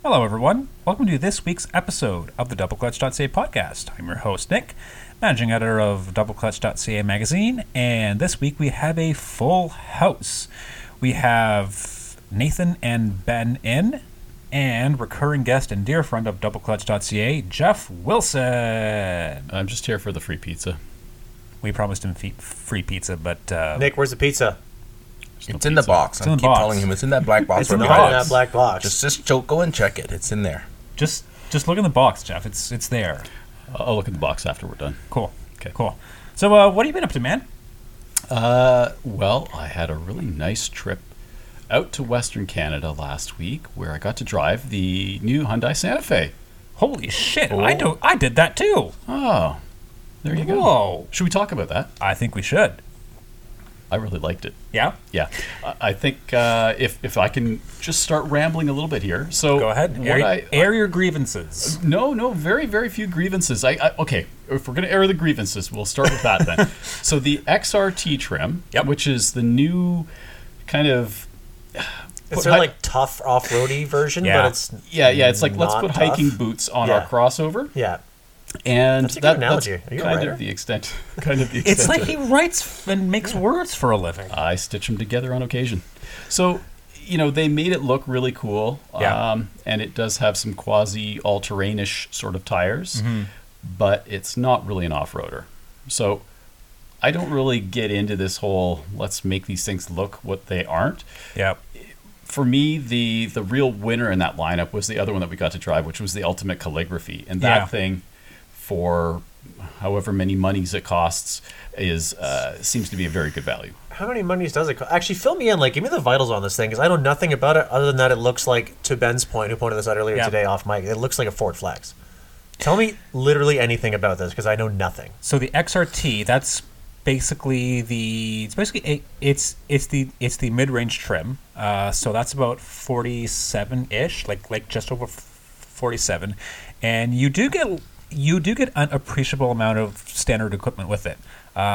Hello, everyone. Welcome to this week's episode of the DoubleClutch.ca podcast. I'm your host, Nick, managing editor of DoubleClutch.ca magazine, and this week we have a full house. We have Nathan and Ben in, and recurring guest and dear friend of DoubleClutch.ca, Jeff Wilson. I'm just here for the free pizza. We promised him free pizza, but... Nick, where's the pizza? It's in the box. I keep telling him it's in that black box. It's in the that black box. Just go and check it. It's in there. Just look in the box, Jeff. It's there. I'll look in the box after we're done. Cool. Okay. Cool. So, what have you been up to, man? Well, I had a really nice trip out to Western Canada last week where I got to drive the new Hyundai Santa Fe. Holy shit! I did that too. Oh, there you go. Whoa! Should we talk about that? I think we should. I really liked it. Yeah? Yeah. I think if I can just start rambling a little bit here. So go ahead. Air your grievances. No, very, very few grievances. Okay, if we're going to air the grievances, we'll start with that then. So the XRT trim, which is the new kind of... It's sort of like tough off-roady version, but it's it's like let's put tough. hiking boots on our crossover. Yeah. And that's a good analogy. That's kind of the extent. It's like he writes and makes words for a living. I stitch them together on occasion. So, they made it look really cool. Yeah. And it does have some quasi all-terrain-ish sort of tires, but it's not really an off-roader. So I don't really get into this whole let's make these things look what they aren't. Yeah. For me, the real winner in that lineup was the other one that we got to drive, which was the Ultimate Calligraphy. And that thing, for however many monies it costs, seems to be a very good value. How many monies does it cost? Actually, fill me in. Give me the vitals on this thing, because I know nothing about it other than that it looks like, to Ben's point, who pointed this out earlier today off mic, it looks like a Ford Flex. Tell me literally anything about this, because I know nothing. So the XRT, that's basically the mid-range trim. So that's about 47-ish, like just over 47, and you do get an appreciable amount of standard equipment with it.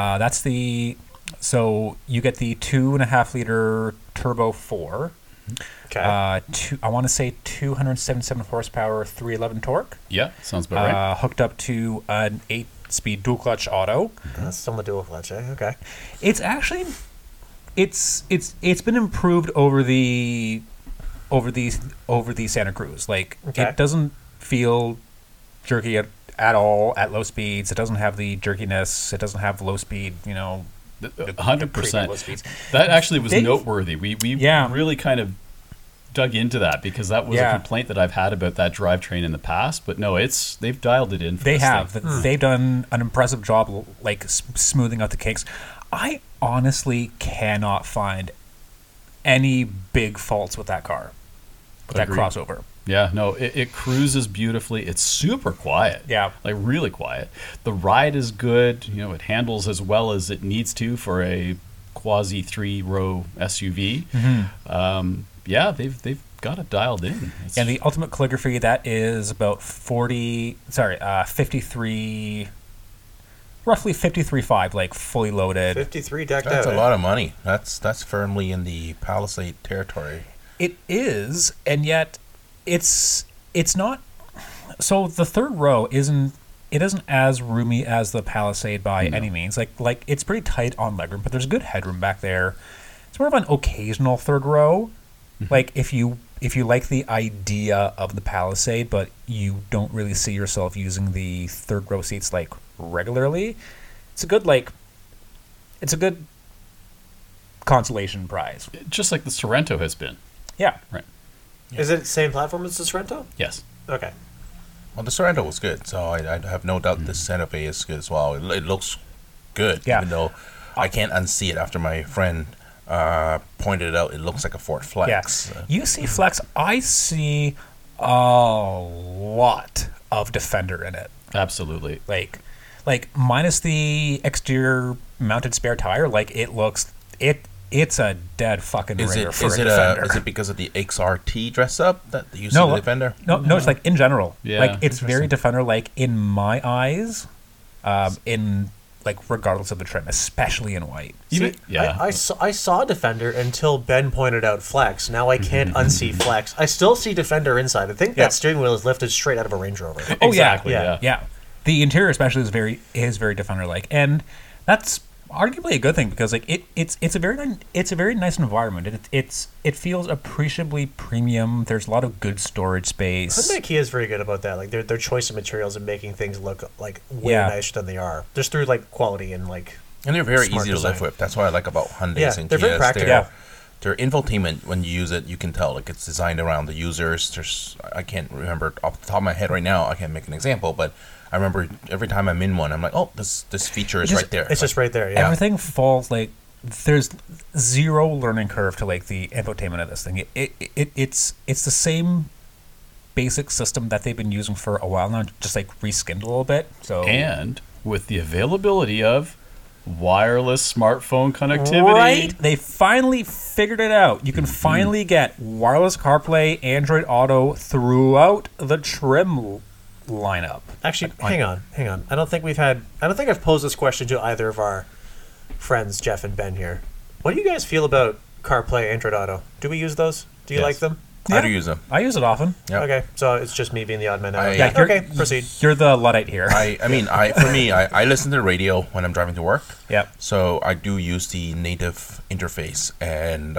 So you get the 2.5 liter turbo 4. Okay. I want to say 277 horsepower, 311 torque. Yeah, sounds about right. Hooked up to an 8-speed dual clutch auto. That's still the dual clutch, eh? Okay. It's actually it's been improved over the Santa Cruz. It doesn't feel jerky at all at low speeds. It doesn't have the jerkiness. It doesn't have low speed, 100%. That actually was noteworthy. We really kind of dug into that because that was a complaint that I've had about that drivetrain in the past. But no, they've dialed it in. They've done an impressive job, smoothing out the kinks. I honestly cannot find any big faults with that car, with that crossover. Yeah, no, it cruises beautifully. It's super quiet. Yeah. Really quiet. The ride is good. It handles as well as it needs to for a quasi 3-row SUV. Mm-hmm. They've got it dialed in. And the Ultimate Calligraphy, that is about 53, roughly 53.5, fully loaded. 53 decked out. That's a lot of money. That's firmly in the Palisade territory. It is, and yet it's not. So the third row isn't as roomy as the Palisade by any means. Like it's pretty tight on legroom, but there's good headroom back there. It's more of an occasional third row. Mm-hmm. If you like the idea of the Palisade, but you don't really see yourself using the third row seats regularly, it's a good consolation prize. Just like the Sorento has been. Yeah. Right. Is it the same platform as the Sorento? Yes. Okay. Well, the Sorento was good, so I have no doubt the Santa Fe is good as well. It looks good, even though I can't unsee it after my friend pointed it out. It looks like a Ford Flex. Yeah. You see Flex, I see a lot of Defender in it. Absolutely. Minus the exterior mounted spare tire, it's a dead fucking ringer for a Defender. Is it because of the XRT dress up that you see the Defender? No, it's in general. Yeah, it's very Defender in my eyes. In like regardless of the trim, especially in white. See, I saw Defender until Ben pointed out Flex. Now I can't unsee Flex. I still see Defender inside. I think that steering wheel is lifted straight out of a Range Rover. Oh Exactly, yeah. The interior especially is very Defender like, and that's arguably a good thing because like it's a very nice environment. It feels appreciably premium. There's a lot of good storage space. Hyundai Kia is very good about that. Like their choice of materials and making things look like way nicer than they are, just through like quality and like. And they're very smart easy to live design. with. That's what I like about Hyundais and Kias. They're very practical. Their infotainment, when you use it, you can tell like it's designed around the users. I can't remember off the top of my head right now. I can't make an example, but I remember every time I'm in one, I'm like, oh, this feature is right there. It's just right there. Yeah. Everything falls like there's zero learning curve to like the infotainment of this thing. It's the same basic system that they've been using for a while now, just like reskinned a little bit. So and with the availability of wireless smartphone connectivity. Right? They finally figured it out. You can finally get wireless CarPlay, Android Auto throughout the trim lineup. Actually, hang on. I don't think I've posed this question to either of our friends, Jeff and Ben here. What do you guys feel about CarPlay, Android Auto? Do we use those? Do you like them? Yeah. I do use them. I use it often. Yep. Okay, so it's just me being the odd man out. Okay, proceed. You're the Luddite here. I listen to the radio when I'm driving to work. Yep. So I do use the native interface, and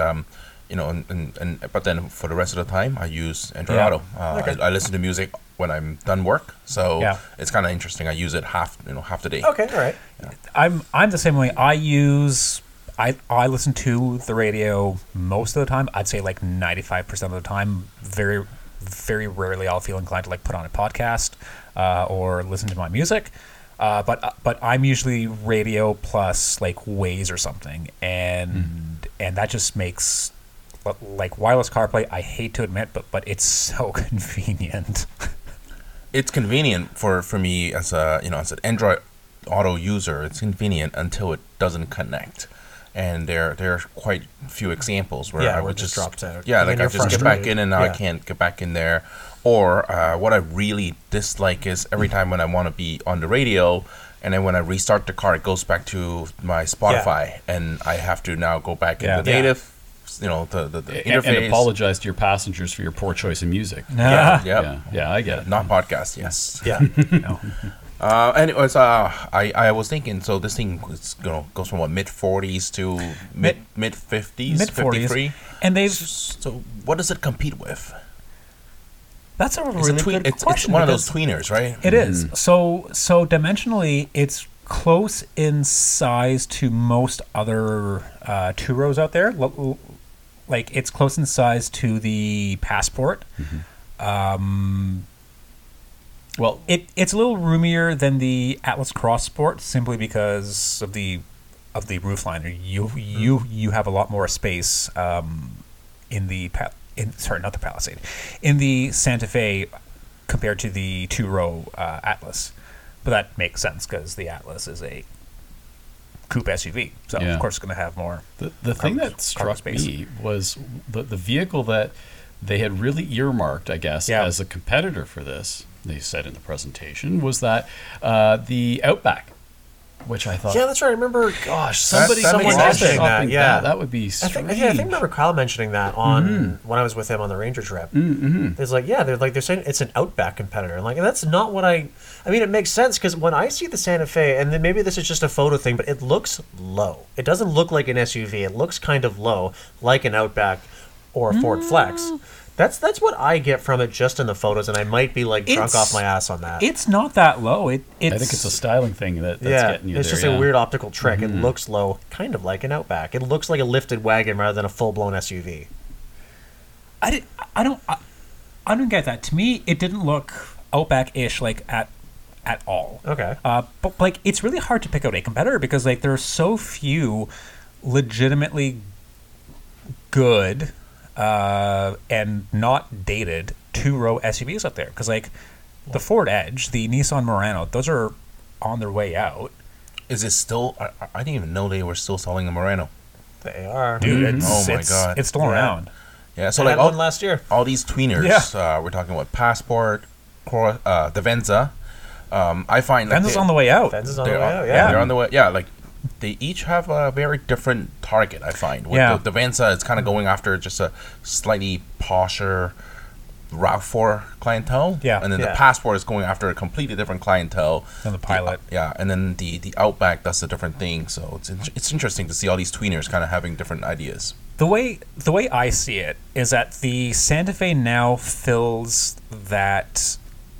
but then for the rest of the time, I use Android Auto. I listen to music when I'm done work, so it's kind of interesting. I use it half the day. Okay, all right. Yeah. I'm the same way. I listen to the radio most of the time. I'd say like 95% of the time. Very, very rarely I'll feel inclined to like put on a podcast or listen to my music. But I'm usually radio plus like Waze or something, and that just makes like wireless CarPlay. I hate to admit, but it's so convenient. It's convenient for me as as an Android Auto user. It's convenient until it doesn't connect. And there are quite a few examples where I would just drops out. Yeah, like I just get back in and now I can't get back in there. Or what I really dislike is every time when I want to be on the radio, and then when I restart the car, it goes back to my Spotify, and I have to now go back into native. The interface. And apologize to your passengers for your poor choice of music. Yeah, I get it. Not podcast. Yes. Yeah. No. Anyways, I was thinking. So this thing goes from what, mid-40s to mid-50s, mid-40s, 53, and they've. So what does it compete with? That's a really good it's question. One of those tweeners, right? It is. So dimensionally, it's close in size to most other two rows out there. Like it's close in size to the Passport. Well, it's a little roomier than the Atlas Cross Sport simply because of the roofliner. You have a lot more space in the not the Palisade, in the Santa Fe compared to the two-row Atlas. But that makes sense because the Atlas is a coupe SUV, so of course it's going to have more. The thing that struck me was the vehicle that they had really earmarked, I guess, as a competitor for this. They said in the presentation was that the Outback, which I thought, that's right. I remember. Gosh, someone mentioning that. Yeah, that would be strange. I think I remember Kyle mentioning that on when I was with him on the Ranger trip. It's like, they're saying it's an Outback competitor, and that's not what I mean, it makes sense because when I see the Santa Fe, and then maybe this is just a photo thing, but it looks low. It doesn't look like an SUV. It looks kind of low, like an Outback or a Ford Flex. That's what I get from it just in the photos, and I might be like drunk off my ass on that. It's not that low. I think it's a styling thing that's getting you there. It's just a weird optical trick. It looks low, kind of like an Outback. It looks like a lifted wagon rather than a full-blown SUV. I don't get that. To me, it didn't look Outback-ish like at all. Okay. But like it's really hard to pick out a competitor because like there are so few legitimately good and not dated two-row SUVs out there because like the Ford Edge, the Nissan Murano, those are on their way out. Is it still? I didn't even know they were still selling the Murano. They are, dude. Oh my god, it's still around. Yeah, so I had one last year. All these tweeners. We're talking about Passport, the Venza, I find Benz is on the way out. Benz is on the way out. Yeah, they're on the way. Yeah, like they each have a very different target. I find with the Venza, it's kind of going after just a slightly posher RAV4 clientele. Yeah, and then the Passport is going after a completely different clientele than the Pilot. And then the Outback does a different thing. So it's interesting to see all these tweeners kind of having different ideas. The way I see it is that the Santa Fe now fills that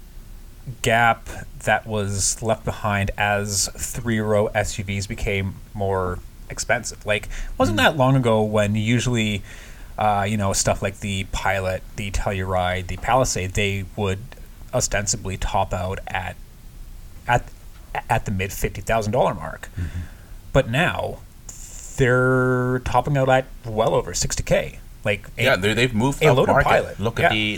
gap that was left behind as 3-row SUVs became more expensive. Like, wasn't that long ago when usually, stuff like the Pilot, the Telluride, the Palisade, they would ostensibly top out at the mid $50,000 mark. Mm-hmm. But now they're topping out at well over $60K. Like they've moved up market. Pilot. Look at the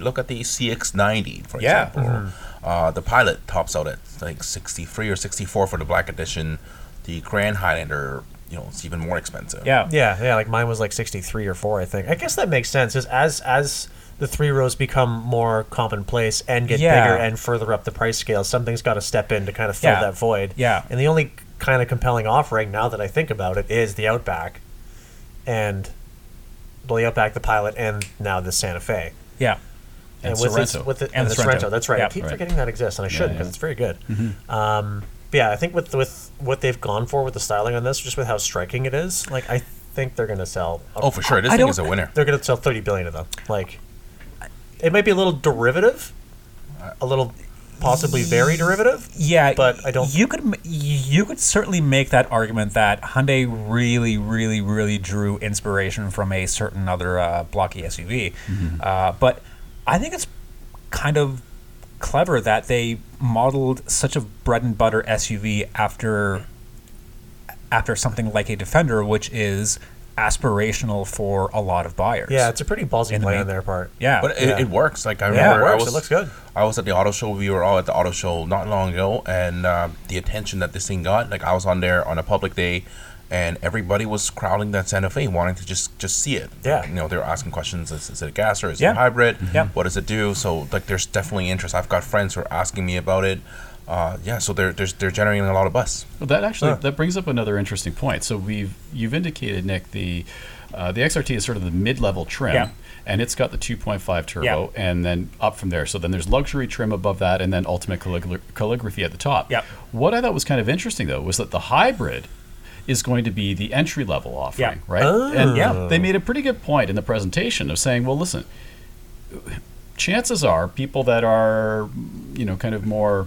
CX-90 for example. Mm-hmm. The Pilot tops out at like 63 or 64 for the Black Edition. The Grand Highlander, it's even more expensive. Yeah. Like mine was like 63 or 4, I think. I guess that makes sense. Is as the 3 rows become more commonplace and get bigger and further up the price scale, something's got to step in to kind of fill that void. Yeah. And the only kind of compelling offering, now that I think about it, is the Outback, the Outback, the Pilot, and now the Santa Fe. Yeah. And Sorrento. the Sorrento. That's right. Yep. I keep forgetting that exists, and I shouldn't because it's very good. Mm-hmm. But yeah, I think with what they've gone for with the styling on this, just with how striking it is, like I think they're going to sell. For sure, this thing is a winner. They're going to sell 30 billion of them. Like, it might be a little derivative, a little possibly very derivative. Yeah, but I don't. You could certainly make that argument that Hyundai really, really, really drew inspiration from a certain other blocky SUV. Mm-hmm. But I think it's kind of clever that they modeled such a bread and butter SUV after something like a Defender, which is aspirational for a lot of buyers. Yeah, it's a pretty ballsy play on their part. Yeah, but it works. Like I remember, it looks good. I was at the auto show. We were all at the auto show not long ago, and the attention that this thing got. Like I was on there on a public day, and everybody was crowding that Santa Fe, wanting to just see it. Yeah, they were asking questions: Is it a gas or is it a hybrid? Yeah. What does it do? So like, there's definitely interest. I've got friends who are asking me about it. So they're generating a lot of buzz. Well, that brings up another interesting point. So you've indicated, Nick, the XRT is sort of the mid-level trim, and it's got the 2.5 turbo, and then up from there. So then there's luxury trim above that, and then ultimate calligraphy at the top. Yeah. What I thought was kind of interesting though was that the hybrid is going to be the entry-level offering, right? Oh. And they made a pretty good point in the presentation of saying, well, listen, chances are people that are kind of more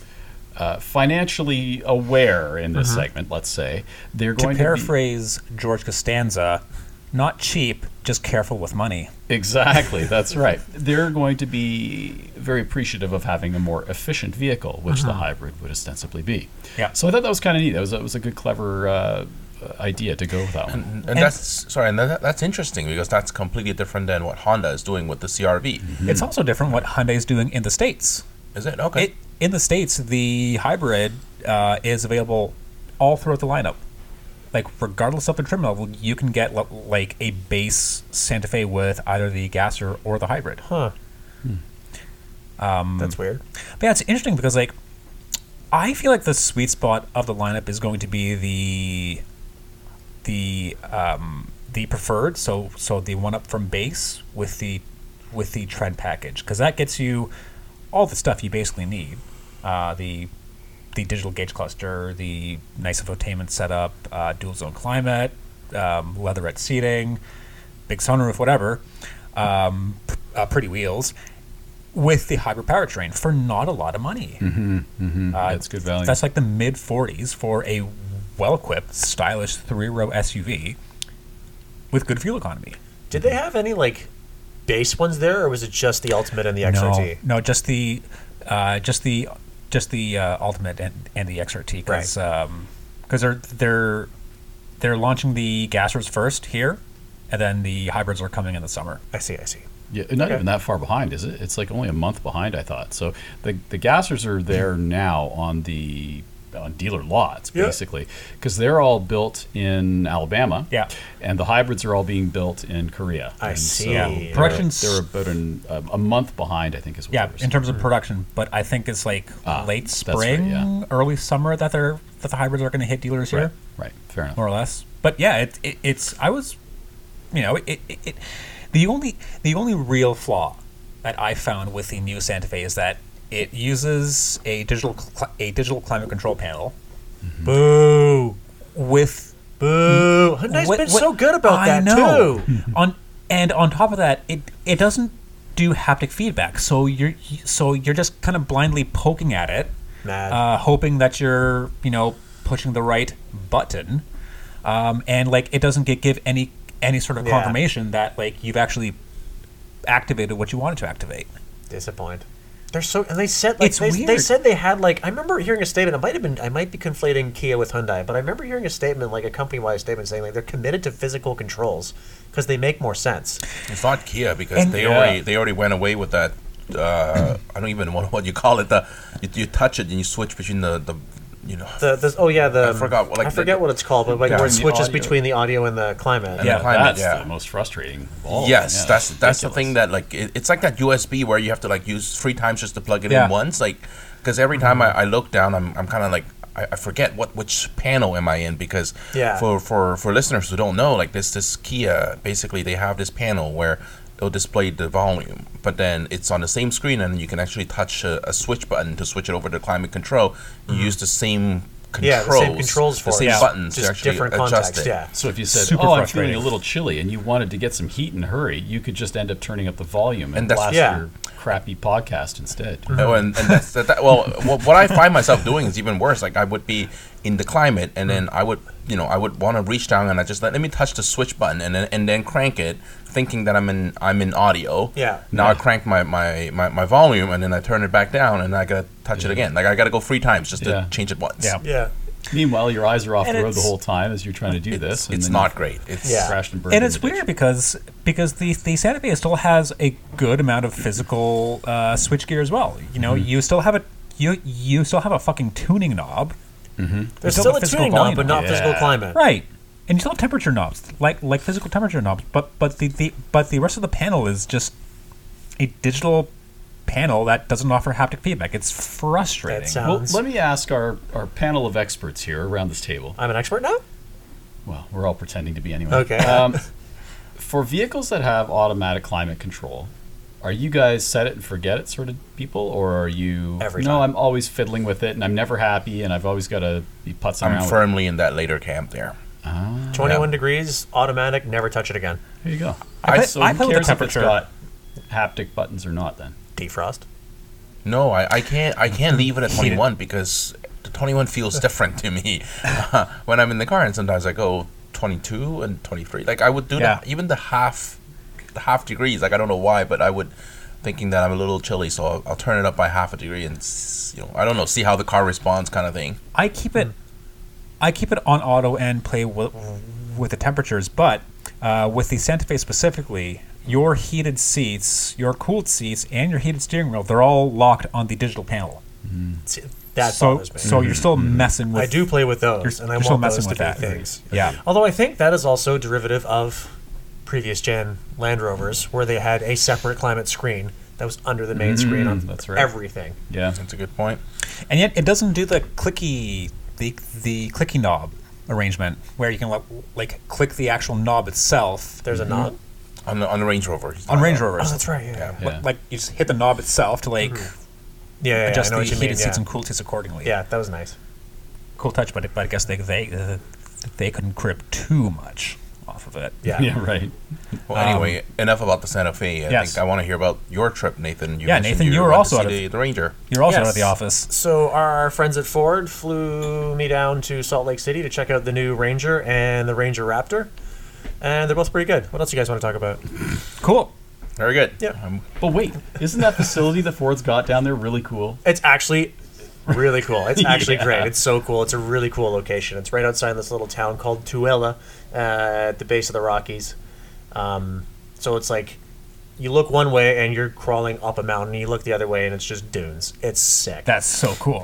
financially aware in this segment, let's say, they're going to paraphrase George Costanza, not cheap, just careful with money. Exactly, that's right. They're going to be very appreciative of having a more efficient vehicle, which the hybrid would ostensibly be. Yeah. So I thought that was kind of neat. That was a good, clever idea to go with that one. And that's interesting because that's completely different than what Honda is doing with the CR-V. Mm-hmm. It's also different what Hyundai is doing in the States. Is it? Okay. In the States, the hybrid is available all throughout the lineup. Like, regardless of the trim level, you can get like a base Santa Fe with either the gasser or the hybrid. Huh. That's weird. But yeah, it's interesting because, like, I feel like the sweet spot of the lineup is going to be the preferred, so the one up from base with the Trend package, because that gets you all the stuff you basically need. The digital gauge cluster, the nice infotainment setup, dual zone climate, leatherette seating, big sunroof, whatever, pretty wheels, with the hybrid powertrain for not a lot of money. That's good value. That's like the mid 40s for a well-equipped, stylish 3-row SUV with good fuel economy. Did they have any like base ones there, or was it just the Ultimate and the XRT? No, just the Ultimate and the XRT, because they're launching the gassers first here, and then the hybrids are coming in the summer. I see. Yeah, not even that far behind, is it? It's like only a month behind, I thought. So the gassers are there now on the dealer lots, Yeah. basically, because they're all built in Alabama. Yeah. And the hybrids are all being built in Korea. I And see. So Yeah. they're- Production's- they're about a month behind, I think, is what Yeah, they were in saying. terms of production, but I think it's like late that's right, spring, yeah. early summer that the hybrids are going to hit dealers here, Right. Fair enough. more or less. But yeah, it's I was, the only real flaw that I found with the new Santa Fe is that it uses a digital climate control panel Boo. with Boo. Hyundai's been so good about I that, know. too. on top of that, it doesn't do haptic feedback, so you're just kind of blindly poking at it, Mad. hoping that you're pushing the right button, and like it doesn't give any sort of Yeah. confirmation that like you've actually activated what you wanted to activate. Disappoint. They're so, and they said like It's they weird. said they had like I remember hearing a statement. I might be conflating Kia with Hyundai, but I remember hearing a statement like a company-wide statement saying like they're committed to physical controls because they make more sense. It's not Kia because And- they Yeah. already went away with that. I don't even know what you call it. You touch it and you switch between the I forgot, I forget what it's called, but like Yeah. where it Between the switches audio. between the audio and the climate. And Yeah. the climate, That's yeah. the most frustrating of all. Yes, Yeah, that's the ridiculous. thing that like it's like that USB where you have to like use 3 times just to plug it Yeah. in once, like because every time I look down, I'm kind of like I forget which panel am I in because Yeah. for listeners who don't know, like this Kia basically they have this panel where it'll display the volume, but then it's on the same screen and you can actually touch a switch button to switch it over to climate control. You use the same controls, Yeah, the same controls for the it. same Yeah. buttons Just to actually different adjust context. it. Yeah. So if you said, Super "Oh, I'm frustrating. feeling a little chilly," and you wanted to get some heat and hurry, you could just end up turning up the volume and And that's- blast Yeah. your crappy podcast instead. Oh, and that's well, what I find myself doing is even worse. Like I would be in the climate, and then I would want to reach down and I just let me touch the switch button, and then crank it, thinking that I'm in audio. Yeah. Now I crank my volume, and then I turn it back down, and I gotta touch it again. Like I gotta go 3 times just to Yeah. change it once. Yeah. Yeah. Meanwhile, your eyes are off And the road the it's- whole time as you're trying to do this. and It's then not you great. It's Yeah. crashed and burned. And in it's the ditch. weird because the Santa Fe still has a good amount of physical switchgear as well. You still have you still have a fucking tuning knob, There's still still the a physical tuning knob, volume. but not physical Yeah. climate. right? And you still have temperature knobs, like physical temperature knobs. But the rest of the panel is just a digital panel that doesn't offer haptic feedback. It's frustrating. That sounds. Well, let me ask our panel of experts here around this table. I'm an expert now. Well, we're all pretending to be anyway. Okay. For vehicles that have automatic climate control, are you guys set it and forget it sort of people, or are you? Every no, time. I'm always fiddling with it, and I'm never happy, and I've always got to be putzing I'm around. firmly in that later camp there. 21 degrees, automatic, never touch it again. There you go. I so play who with the cares if it's temperature. got haptic buttons or not? Then Defrost. No, I can't leave it at 21 because the 21 feels different to me when I'm in the car, and sometimes I go 22 and 23. Like I would do Yeah. even the half degrees. Like I don't know why, but I would thinking that I'm a little chilly, so I'll turn it up by half a degree and I don't know, see how the car responds, kind of thing. I keep it on auto and play with the temperatures, but with the Santa Fe specifically, your heated seats, your cooled seats, and your heated steering wheel, they're all locked on the digital panel. See, that So bothers me. so you're still messing with. I do play with those, You're- and I you're still want those messing to with be that. things. Yeah. Although I think that is also derivative of previous gen Land Rovers, where they had a separate climate screen that was under the main screen on that's right. everything. yeah, That's a good point. And yet it doesn't do the clicky knob arrangement where you can like click the actual knob itself There's a knob. On the Range Rover. on Range Rovers. Oh, that's right. Yeah. Yeah. Like you just hit the knob itself to like Yeah, adjust I know the what you heated mean. seats Yeah. and cooled seats accordingly. Yeah, that was nice. Cool touch, but I guess they couldn't crib too much off of it. Yeah. yeah, right. Well, anyway, enough about the Santa Fe. I yes. think I want to hear about your trip, Nathan. Yeah, mentioned Nathan, you were went to also see out of- the Ranger. You're also out Yes. of the office. So our friends at Ford flew me down to Salt Lake City to check out the new Ranger and the Ranger Raptor, and they're both pretty good. What else you guys want to talk about? Cool. Very good. Yeah. But wait, isn't that facility that Ford's got down there really cool? It's actually really cool. It's actually Yeah. great. It's so cool. It's a really cool location. It's right outside this little town called Tooele at the base of the Rockies. So it's like you look one way and you're crawling up a mountain. You look the other way and it's just dunes. It's sick. That's so cool.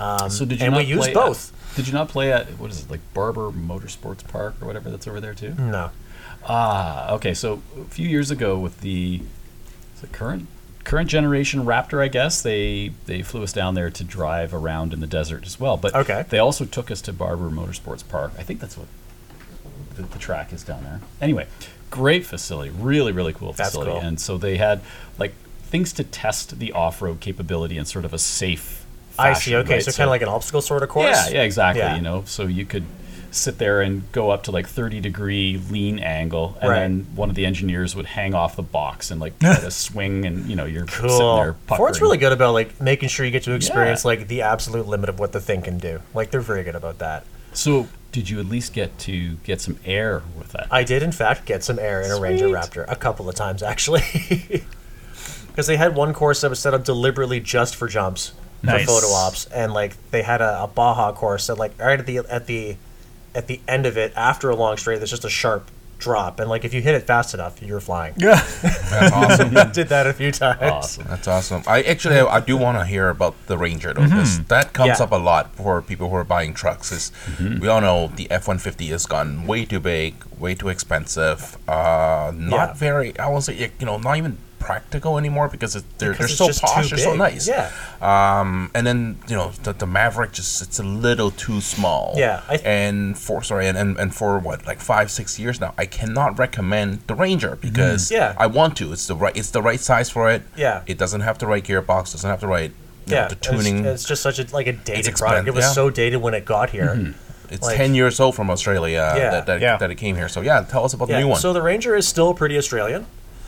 So did you and not we used play both. Did you not play at, what is it, like Barber Motorsports Park or whatever that's over there too? No. Okay. So a few years ago with the current generation Raptor, I guess they flew us down there to drive around in the desert as well. But they also took us to Barber Motorsports Park. I think that's what the track is down there. Anyway, great facility, really cool facility. That's cool. And so they had like things to test the off-road capability in sort of a safe fashion, I see. Okay, right? so kind of like an obstacle sort of course. Yeah, exactly. Yeah. You know, so you could sit there and go up to like 30-degree lean angle, and then one of the engineers would hang off the box and like try to swing, and you know you're sitting there puckering. Ford's really good about like making sure you get to experience like the absolute limit of what the thing can do. Like they're very good about that. So did you at least get to get some air with that? I did in fact get some air in a Ranger Raptor a couple of times actually, because they had one course that was set up deliberately just for jumps. Nice. For photo ops, and like they had a Baja course that like right at the end of it, after a long straight, there's just a sharp drop, and like if you hit it fast enough, you're flying. Yeah, That's awesome. I did that a few times. Awesome. That's awesome. I do want to hear about the Ranger though, because that comes up a lot for people who are buying trucks. We all know the F-150 has gone way too big, way too expensive. Not very. I won't say not even practical anymore because they're so posh, they're so nice. Yeah. And then the Maverick it's a little too small. Yeah. And for what, like 5-6 years now, I cannot recommend the Ranger because I want to. It's the right size for it. Yeah. It doesn't have the right gearbox. Doesn't have the right the tuning. It's just such a dated product. It was so dated when it got here. It's 10 years old from Australia that it came here. So tell us about the new one. So the Ranger is still pretty Australian.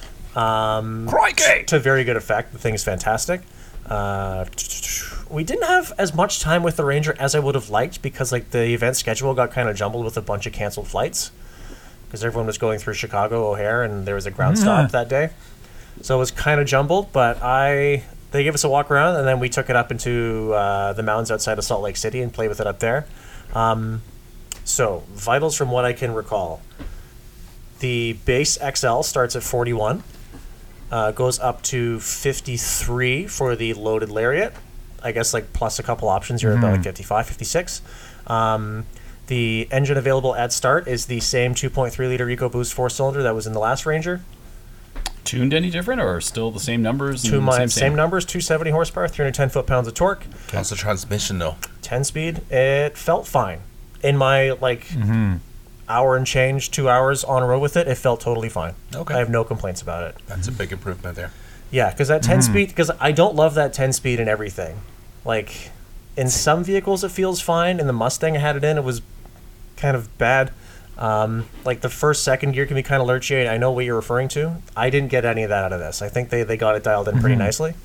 Crikey! To very good effect. The thing is fantastic. We didn't have as much time with the Ranger as I would have liked because like the event schedule got kind of jumbled with a bunch of canceled flights because everyone was going through Chicago O'Hare and there was a ground stop that day. So it was kind of jumbled, but they gave us a walk around and then we took it up into the mountains outside of Salt Lake City and played with it up there. So vitals from what I can recall. The base XL starts at 41. Goes up to 53 for the loaded Lariat. I guess like plus a couple options, you're about like 55, 56. The engine available at start is the same 2.3 liter EcoBoost 4-cylinder that was in the last Ranger. Tuned any different or still the same numbers? Same numbers, 270 horsepower, 310 foot-pounds of torque. How's the transmission though? 10-speed. It felt fine. In my hour and change, 2 hours on a road with it, it felt totally fine. Okay. I have no complaints about it. That's a big improvement there. Yeah, because that 10-speed, because I don't love that 10-speed in everything. Like, in some vehicles it feels fine. In the Mustang I had it in, it was kind of bad. Like, the first, second gear can be kind of lurchy. I know what you're referring to. I didn't get any of that out of this. I think they got it dialed in pretty nicely.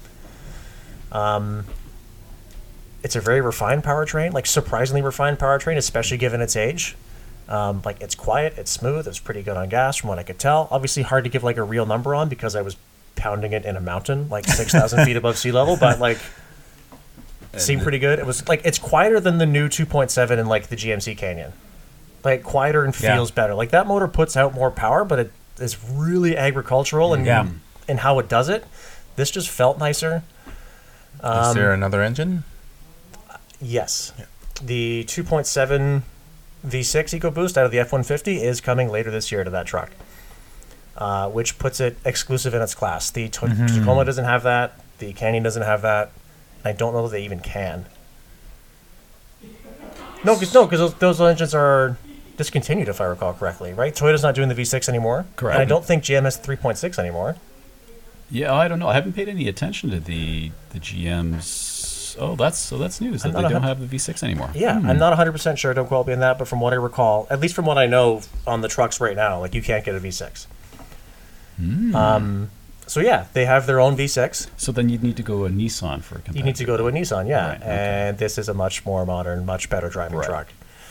It's a very refined powertrain, like surprisingly refined powertrain, especially given its age. Like it's quiet, it's smooth, it's pretty good on gas from what I could tell. Obviously hard to give like a real number on because I was pounding it in a mountain like 6,000 feet above sea level, but like seemed pretty good. It was like it's quieter than the new 2.7 in like the GMC Canyon. Like quieter and feels better. Like that motor puts out more power, but it is really agricultural and in how it does it. This just felt nicer. Is there another engine? Yes. Yeah. The 2.7 V6 EcoBoost out of the F-150 is coming later this year to that truck, which puts it exclusive in its class. The Tacoma doesn't have that. The Canyon doesn't have that. I don't know if they even can. No, because those engines are discontinued, if I recall correctly, right? Toyota's not doing the V6 anymore. Correct. And I don't think GM has 3.6 anymore. Yeah, I don't know. I haven't paid any attention to the GM's. Oh, that's news that they don't have the V6 anymore. Yeah, I'm not 100% sure. Don't quote me on that, but from what I recall, at least from what I know on the trucks right now, like you can't get a V6. So yeah, they have their own V6. So then you'd need to go a Nissan for a competitor. You need to go to a Nissan, yeah. Right, okay. And this is a much more modern, much better driving truck.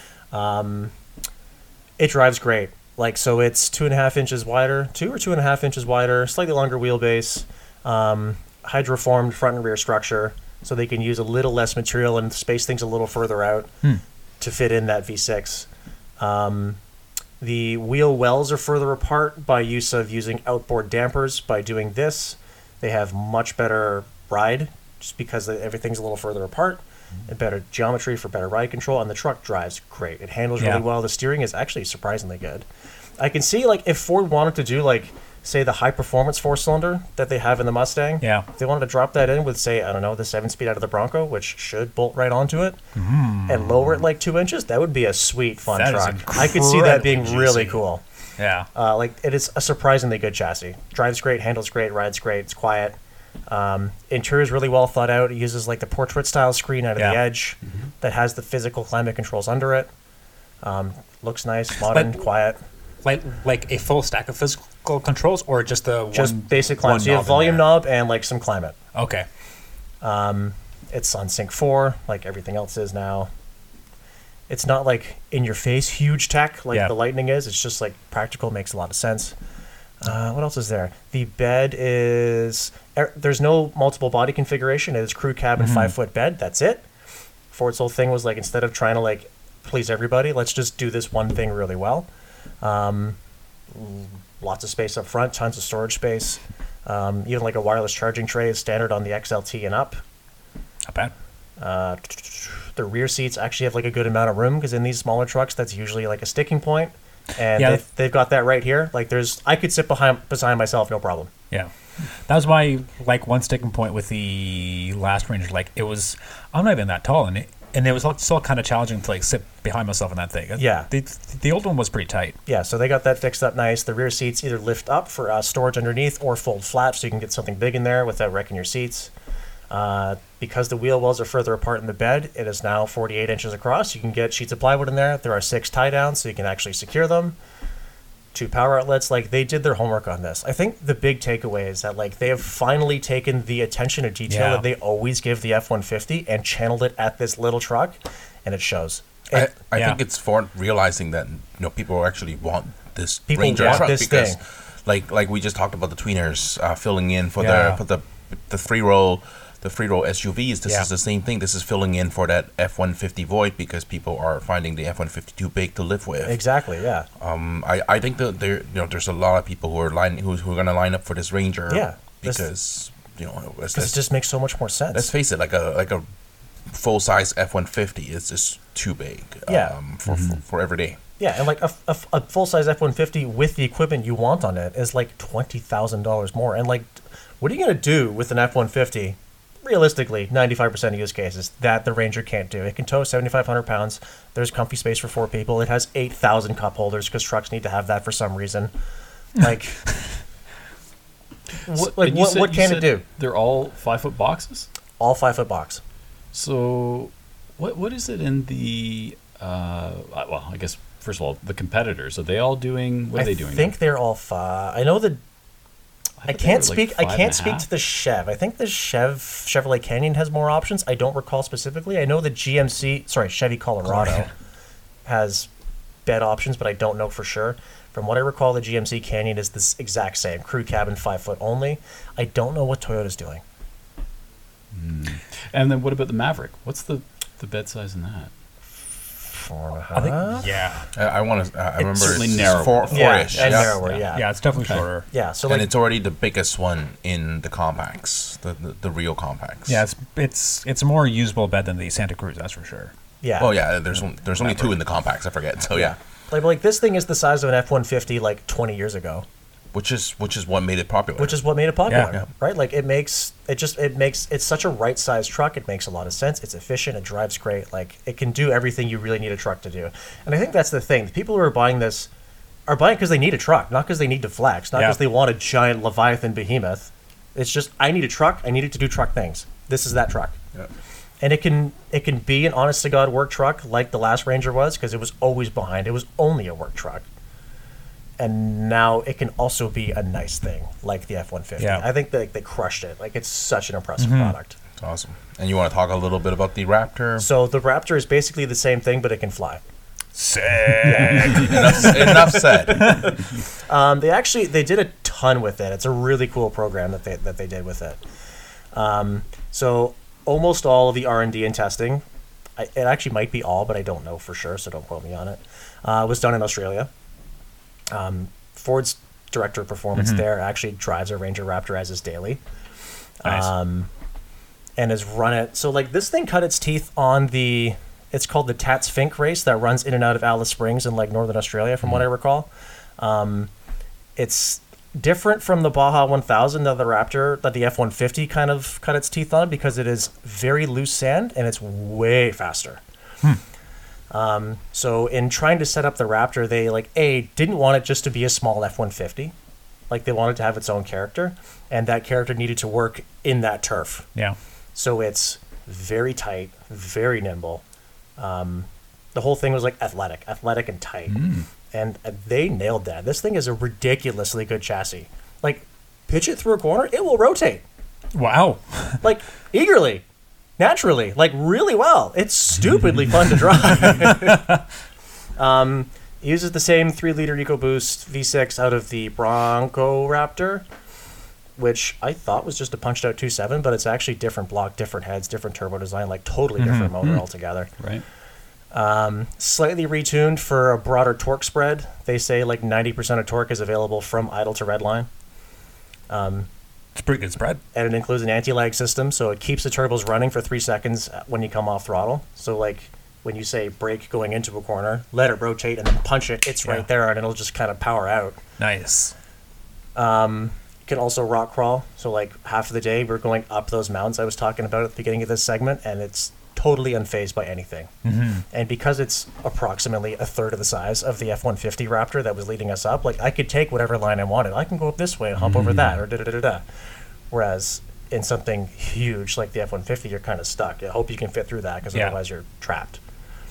It drives great. Like, so it's 2.5 inches wider, 2 or 2.5 inches wider, slightly longer wheelbase, hydroformed front and rear structure, so they can use a little less material and space things a little further out to fit in that V6. The wheel wells are further apart by use of using outboard dampers. By doing this, they have much better ride just because everything's a little further apart. better geometry for better ride control, and the truck drives great. It handles really well. The steering is actually surprisingly good. I can see, like, if Ford wanted to do, like, say, the high-performance four-cylinder that they have in the Mustang, if they wanted to drop that in with, say, I don't know, the 7-speed out of the Bronco, which should bolt right onto it, and lower it like 2 inches, that would be a sweet, fun truck. I could see that being really cool. Yeah. Like, it is a surprisingly good chassis. Drives great, handles great, rides great, it's quiet. Interior is really well thought out. It uses, like, the portrait-style screen out of the edge that has the physical climate controls under it. Looks nice, modern, quiet. Like a full stack of physical controls, or just basic climate. So you have volume knob and like some climate. Okay. It's on Sync 4, like everything else is now. It's not like in your face huge tech like the Lightning is. It's just like practical, makes a lot of sense. What else is there? The bed is there's no multiple body configuration. It is crew cabin 5-foot bed. That's it. Ford's whole thing was like, instead of trying to like please everybody, let's just do this one thing really well. Lots of space up front, tons of storage space. Even like a wireless charging tray is standard on the XLT and up. Not bad. The rear seats actually have like a good amount of room, because in these smaller trucks, that's usually like a sticking point. And they've got that right here. Like I could sit beside myself, no problem. Yeah. That was my, like, one sticking point with the last Ranger. Like, I'm not even that tall, and it was still kind of challenging to, like, sit behind myself in that thing. Yeah. The old one was pretty tight. Yeah, so they got that fixed up nice. The rear seats either lift up for storage underneath or fold flat, so you can get something big in there without wrecking your seats. Because the wheel wells are further apart in the bed, it is now 48 inches across. You can get sheets of plywood in there. There are 6 tie downs, so you can actually secure them. 2 power outlets. Like, they did their homework on this. I think the big takeaway is that, like, they have finally taken the attention to detail that they always give the F-150 and channeled it at this little truck, and it shows. I think it's Ford realizing that, people actually want this People Ranger want truck, this because thing. like we just talked about the tweeners filling in for the 3-row SUVs. This is the same thing. This is filling in for that F-150 void, because people are finding the F-150 too big to live with. Exactly. Yeah. I think that there's a lot of people who are going to line up for this Ranger. Yeah. Because it just makes so much more sense. Let's face it, like a full size F-150 is just too big. For every day. Yeah, and like a full size F-150 with the equipment you want on it is like $20,000 more. And like, what are you going to do with an F-150? Realistically, 95% of use cases that the Ranger can't do. It can tow 7,500 pounds. There's comfy space for 4 people. It has 8,000 cup holders, because trucks need to have that for some reason. Like, what can it do? They're all 5-foot boxes? All 5-foot box. So, what is it in the? Well, I guess first of all, the competitors, are they all doing? What are they doing? I think they're all 5. I know that. I can't speak to the Chev. I think the Chevrolet Canyon has more options. I don't recall specifically. I know the Chevy Colorado has bed options, but I don't know for sure. From what I recall, the GMC Canyon is the exact same. Crew cabin, 5-foot only. I don't know what Toyota's doing. And then what about the Maverick? What's the bed size in that? 4.5. I think, I remember certainly it's narrower. 4-ish. Narrower, yeah. Yeah, it's definitely shorter. Yeah, so And it's already the biggest one in the compacts, the real compacts. Yeah, it's a more usable bed than the Santa Cruz, that's for sure. Yeah. Oh yeah, there's only 2 in the compacts. I forget. So yeah. Like this thing is the size of an F-150 like 20 years ago. Which is what made it popular. Yeah. Right? Like it's such a right sized truck. It makes a lot of sense. It's efficient. It drives great. Like, it can do everything you really need a truck to do. And I think that's the thing. The people who are buying this are buying because they need a truck, not because they need to flex, not because they want a giant Leviathan behemoth. It's just, I need a truck. I need it to do truck things. This is that truck. Yeah. And it can be an honest to God work truck like the last Ranger was, because it was always behind. It was only a work truck. And now it can also be a nice thing, like the F-150. Yeah. I think they crushed it. Like, it's such an impressive product. It's awesome. And you want to talk a little bit about the Raptor? So the Raptor is basically the same thing, but it can fly. Sick. Enough said. They did a ton with it. It's a really cool program that they did with it. So almost all of the R&D and testing, it actually might be all, but I don't know for sure, so don't quote me on it, was done in Australia. Ford's director of performance there actually drives a Ranger Raptor as his daily. Nice. and has run it. So like this thing cut its teeth on it's called the Tats Fink race that runs in and out of Alice Springs in like Northern Australia, from what I recall. It's different from the Baja 1000 that the Raptor, that the F-150 kind of cut its teeth on, because it is very loose sand and it's way faster. So in trying to set up the Raptor, they didn't want it just to be a small F-150. Like they wanted to have its own character, and that character needed to work in that turf. Yeah. So it's very tight, very nimble. The whole thing was like athletic and tight. And they nailed that. This thing is a ridiculously good chassis. Like, pitch it through a corner, it will rotate. Wow. Like, eagerly, naturally, like really well. It's stupidly fun to drive. It uses the same 3-liter EcoBoost V6 out of the Bronco Raptor, which I thought was just a punched out 2.7, but it's actually different block, different heads, different turbo design, like totally different motor altogether. Right. Slightly retuned for a broader torque spread. They say like 90% of torque is available from idle to redline. It's a pretty good spread. And it includes an anti-lag system, so it keeps the turbos running for 3 seconds when you come off throttle. So like when you say brake going into a corner, let it rotate and then punch it, it's right there and it'll just kind of power out. Nice. You can also rock crawl. So like half of the day we're going up those mountains I was talking about at the beginning of this segment, and it's totally unfazed by anything. And because it's approximately a third of the size of the F-150 Raptor that was leading us up, like I could take whatever line I wanted. I can go up this way and hop over that, or da-da-da-da-da. Whereas in something huge like the F-150, you're kind of stuck. I hope you can fit through that, because otherwise you're trapped.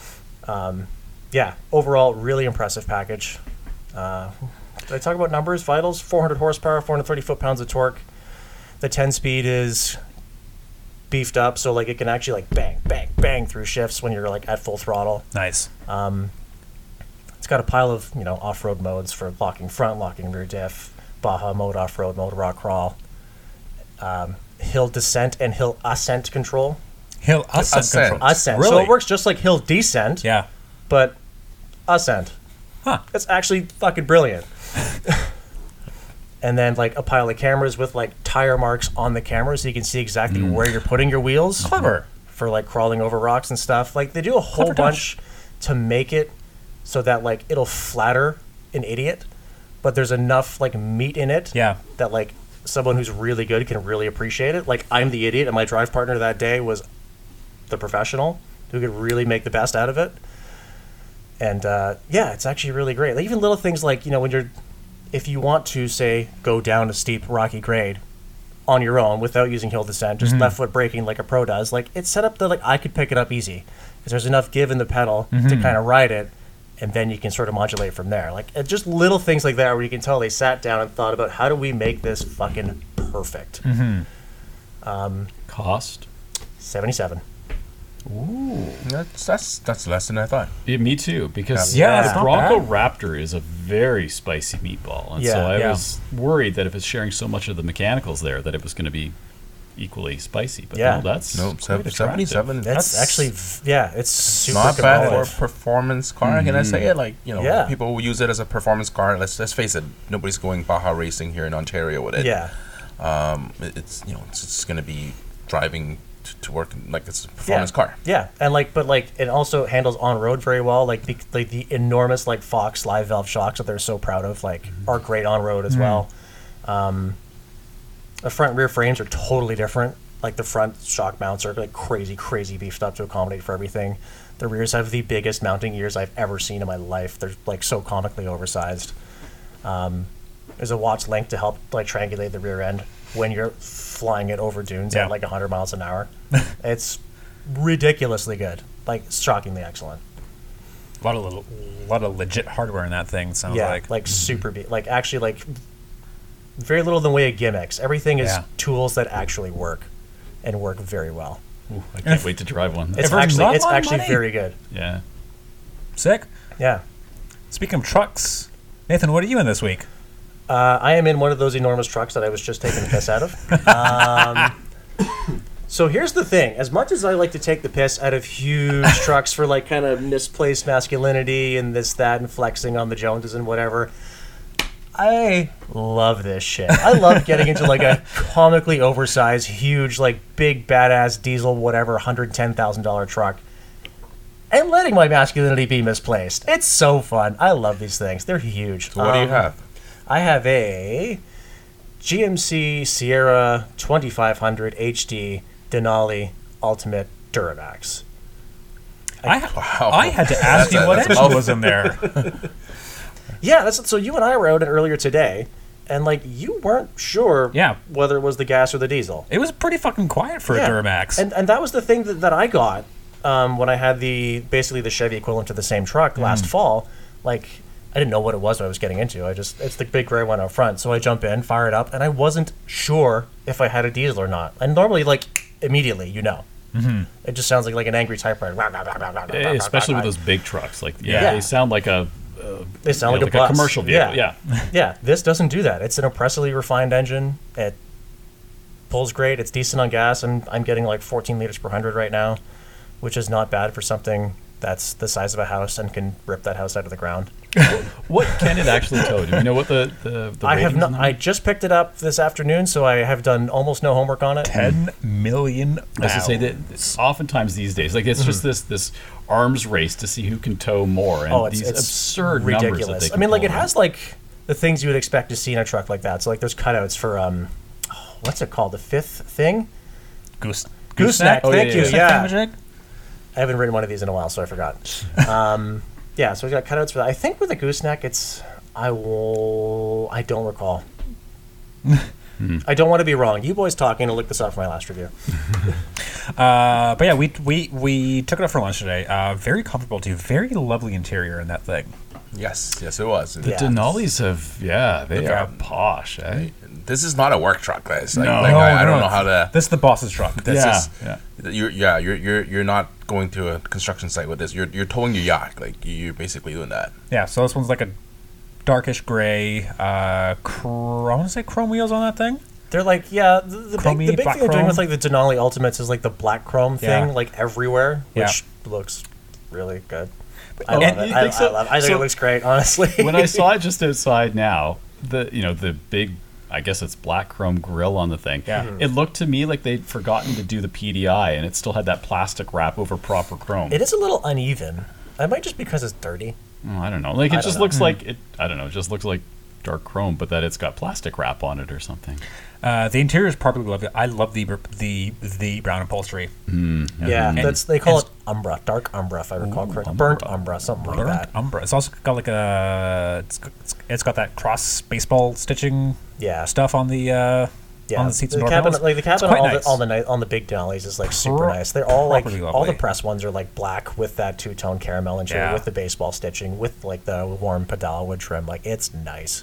Overall, really impressive package. Did I talk about numbers? Vitals, 400 horsepower, 430 foot-pounds of torque. The 10-speed is beefed up, so like it can actually like bang, bang, bang through shifts when you're like at full throttle. Nice. It's got a pile of off-road modes for locking front, locking rear diff, Baja mode, off-road mode, rock crawl, hill descent and hill ascent control. Hill ascent control. Ascent. Really? So it works just like hill descent. Yeah. But ascent. Huh. It's actually fucking brilliant. And then like a pile of cameras with like tire marks on the camera, so you can see exactly where you're putting your wheels. Clever. For like crawling over rocks and stuff. Like they do a whole bunch to make it so that like it'll flatter an idiot, but there's enough like meat in it that like someone who's really good can really appreciate it. Like I'm the idiot, and my drive partner that day was the professional who could really make the best out of it. And it's actually really great. Like, even little things like, when if you want to, say, go down a steep rocky grade on your own without using hill descent, just left foot braking like a pro does, like it's set up that like I could pick it up easy, because there's enough give in the pedal to kind of ride it, and then you can sort of modulate from there. Like just little things like that where you can tell they sat down and thought about, how do we make this fucking perfect. Cost? $77. Ooh, that's less than I thought. Yeah, me too, because it's the not Bronco bad. Raptor is a very spicy meatball, and so I was worried that if it's sharing so much of the mechanicals there, that it was going to be equally spicy. But no, that's 77. That's actually it's super not bad for a competitive. performance car. Can I say it? Like people will use it as a performance car. Let's face it, nobody's going Baja racing here in Ontario with it. Yeah. It's it's going to be driving to work like it's a performance car. Yeah, and it also handles on road very well. Like the enormous Fox live valve shocks that they're so proud of are great on road as well. The front and rear frames are totally different. Like the front shock mounts are like crazy beefed up to accommodate for everything. The rears have the biggest mounting ears I've ever seen in my life. They're like so comically oversized. There's a watch length to help triangulate the rear end when you're flying it over dunes at 100 miles an hour. It's ridiculously good, shockingly excellent. A lot of legit hardware in that thing. Sounds like super actually very little in the way of gimmicks. Everything is tools that actually work and work very well. Ooh, I can't wait to drive one. It's actually very good. Yeah. Sick. Yeah. Speaking of trucks, Nathan, what are you in this week? I am in one of those enormous trucks that I was just taking the piss out of. So here's the thing. As much as I like to take the piss out of huge trucks for kind of misplaced masculinity and this, that, and flexing on the Joneses and whatever, I love this shit. I love getting into like a comically oversized, huge, like big badass diesel, whatever, $110,000 truck, and letting my masculinity be misplaced. It's so fun. I love these things. They're huge. So what do you have? I have a GMC Sierra 2500 HD Denali Ultimate Duramax. I had to ask you what engine was in there. Yeah, so you and I were out earlier today, and like you weren't sure whether it was the gas or the diesel. It was pretty fucking quiet for a Duramax. And that was the thing that I got when I had basically the Chevy equivalent to the same truck last fall. Like, I didn't know what it was I was getting into. It's the big gray one out front. So I jump in, fire it up, and I wasn't sure if I had a diesel or not. And normally, like, immediately, you know. Mm-hmm. It just sounds like an angry typewriter. Especially with those big trucks. Like, they sound like a... They sound like a bus. Commercial vehicle. Yeah. This doesn't do that. It's an impressively refined engine. It pulls great. It's decent on gas, and I'm getting like 14 liters per 100 right now, which is not bad for something that's the size of a house and can rip that house out of the ground. What can it actually tow? Do you know what the I have not. I just picked it up this afternoon, so I have done almost no homework on it. 10 million pounds. I was to say that oftentimes these days, like it's just this arms race to see who can tow more, and these absurd ridiculous. numbers that they can I mean, like pull it has like the things you would expect to see in a truck like that. So like there's cutouts for what's it called? The fifth thing? Gooseneck. Thank you. Yeah. I haven't written one of these in a while, so I forgot. Yeah, so we got cutouts for that. I think with the gooseneck, I don't recall. I don't want to be wrong. You boys talking to look this up for my last review. But yeah, we took it up for lunch today. Very comfortable too. Very lovely interior in that thing. Yes, it was. The Denalis they are posh. Eh? This is not a work truck, guys. Like, no, I don't know how to. This is the boss's truck. You're not going to a construction site with this. You're towing your yacht. Like you're basically doing that. Yeah. So this one's like a darkish gray. I want to say chrome wheels on that thing. They're like the big thing they're doing with like the Denali Ultimates is like the black chrome thing like everywhere, which looks really good. I love it. I think it looks great, honestly. When I saw it just outside now, the big, I guess it's black chrome grill on the thing. Yeah. It looked to me like they'd forgotten to do the PDI, and it still had that plastic wrap over proper chrome. It is a little uneven. It might just because it's dirty. Oh, I don't know. Like it just looks like it. I don't know. It just looks like dark chrome, but that it's got plastic wrap on it or something. The interior is probably lovely. I love the brown upholstery. Yeah, they call it umbra, dark umbra, if I recall correctly. Burnt umbra, something like that. Umbra. It's also got like it's got that cross baseball stitching stuff on the seats. The cabin, on the big Denali's is like super nice. They're all like all the press ones are like black with that two-tone caramel interior with the baseball stitching with like the warm pedal wood trim. Like it's nice.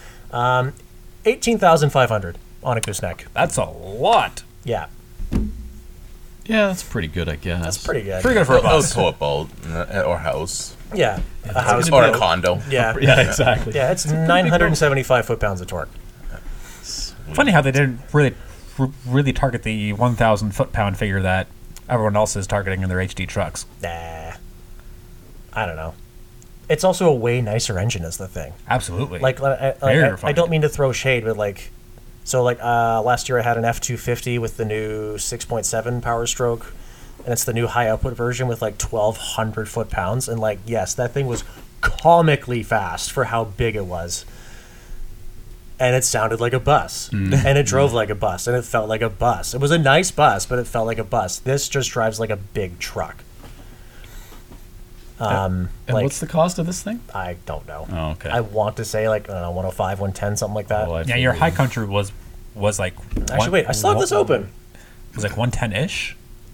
18,500 on a gooseneck. That's a lot. Yeah. Yeah, that's pretty good, I guess. That's pretty good. Pretty good for a bus. Tow a boat or house. Yeah, a house or a condo. Yeah, exactly. Yeah, it's 975 foot-pounds of torque. Funny how they didn't really target the 1,000 foot-pound figure that everyone else is targeting in their HD trucks. Nah, I don't know. It's also a way nicer engine, is the thing. Absolutely. I don't mean to throw shade, but last year I had an F250 with the new 6.7 Power Stroke, and it's the new high output version with like 1,200 foot-pounds, and yes, that thing was comically fast for how big it was. And it sounded like a bus, and it drove like a bus, and it felt like a bus. It was a nice bus, but it felt like a bus. This just drives like a big truck. And what's the cost of this thing? I don't know. Oh, okay. I want to say 105, 110, something like that. Your High Country was like. Actually, wait, I still have this open. It was like 110-ish.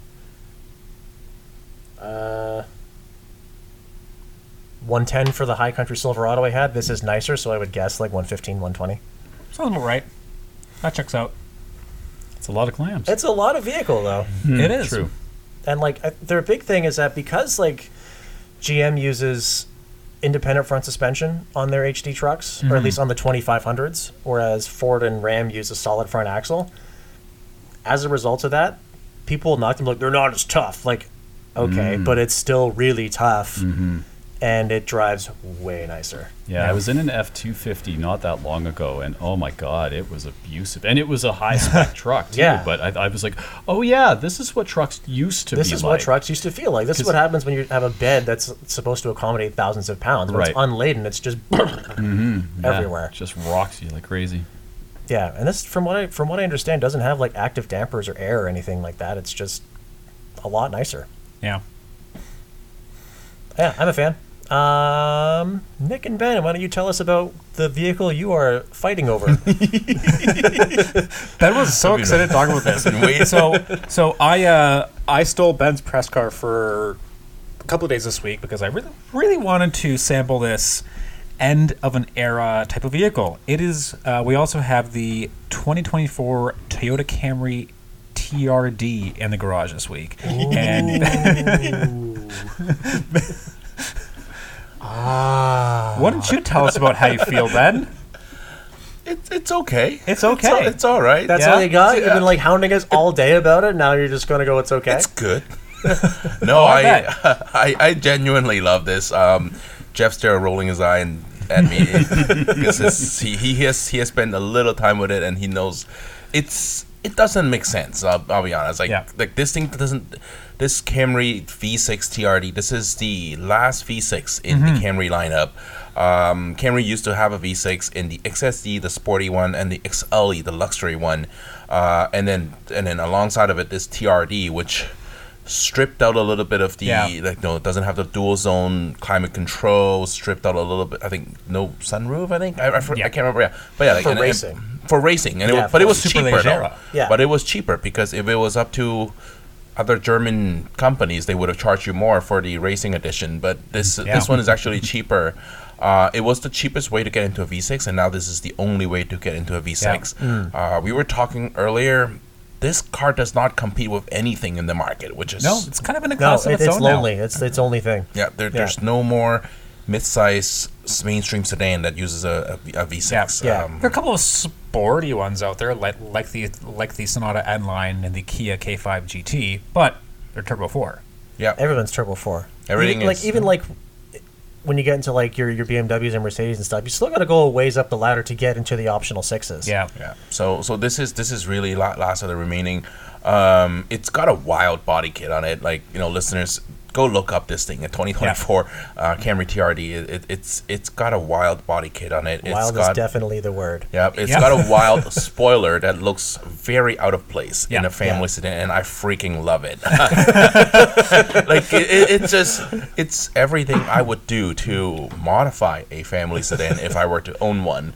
110 for the High Country Silverado I had. This is nicer, so I would guess like 115, 120. Sounds about right. That checks out. It's a lot of clams. It's a lot of vehicle, though. It is. True. And their big thing is that because GM uses independent front suspension on their HD trucks, or at least on the 2500s, whereas Ford and Ram use a solid front axle. As a result of that, people knock them they're not as tough. Okay, but it's still really tough. and it drives way nicer. Yeah, I was in an F-250 not that long ago, and oh my god, it was abusive. And it was a high-spec truck, too. Yeah. But I was like, oh yeah, this is what trucks used to be like. This is what trucks used to feel like. This is what happens when you have a bed that's supposed to accommodate thousands of pounds. When it's unladen, it's just everywhere. It just rocks you like crazy. Yeah, and this, from what I understand, doesn't have like active dampers or air or anything like that. It's just a lot nicer. Yeah. Yeah, I'm a fan. Nick and Ben, why don't you tell us about the vehicle you are fighting over? Ben was so excited to talk about this. So I stole Ben's press car for a couple of days this week because I really wanted to sample this end of an era type of vehicle. It is. We also have the 2024 Toyota Camry TRD in the garage this week. And why don't you tell us about how you feel, Ben? It's okay. It's okay. It's all right. That's all you got? You've been like hounding us all day about it. Now you're just going to go, it's okay? It's good. No, I genuinely love this. Jeff's there rolling his eye at me because he has spent a little time with it, and he knows it doesn't make sense. I'll be honest. Like this thing doesn't. This Camry V6 TRD. This is the last V6 in the Camry lineup. Camry used to have a V6 in the XSD, the sporty one, and the XLE, the luxury one, and then alongside of it, this TRD, which stripped out a little bit of the it doesn't have the dual zone climate control, stripped out a little bit. I think no sunroof. I can't remember. Yeah, but yeah, for racing. For racing, and it was cheaper though. Yeah, but it was cheaper because if it was up to other German companies, they would have charged you more for the racing edition. But this one is actually cheaper. It was the cheapest way to get into a V6, and now this is the only way to get into a V6. Yeah. We were talking earlier. This car does not compete with anything in the market, which is it's kind of in a class of its own lonely. now. It's its only thing. Yeah, there's no more mid-size mainstream sedan that uses a V6. Yeah. There are a couple of sporty ones out there, like the Sonata N-Line and the Kia K5 GT, but they're Turbo 4. Yeah, everyone's Turbo 4. Everything even when you get into like your BMWs and Mercedes and stuff, you still got to go a ways up the ladder to get into the optional 6s. Yeah. So this is really last of the remaining. It's got a wild body kit on it. Like, listeners, go look up this thing. A 2024 Camry TRD. It's got a wild body kit on it. Wild is definitely the word. Yeah, it's got a wild spoiler that looks very out of place in a family sedan, and I freaking love it. Like it's everything I would do to modify a family sedan if I were to own one.